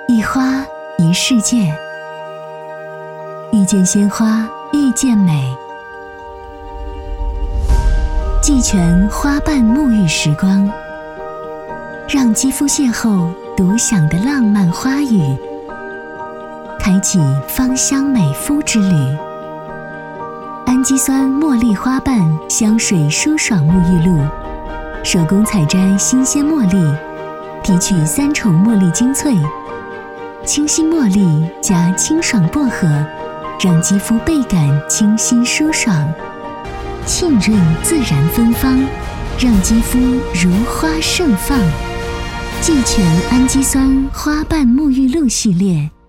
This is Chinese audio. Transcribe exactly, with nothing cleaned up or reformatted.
一花一世界，遇见鲜花，遇见美。季泉花瓣沐浴时光，让肌肤邂逅独享的浪漫花语，开启芳香美肤之旅。氨基酸茉莉花瓣香水舒爽沐浴露，手工采摘新鲜茉莉，提取三重茉莉精粹，清新茉莉加清爽薄荷，让肌肤倍感清新舒爽，沁润自然芬芳，让肌肤如花盛放。季泉氨基酸花瓣沐浴露系列。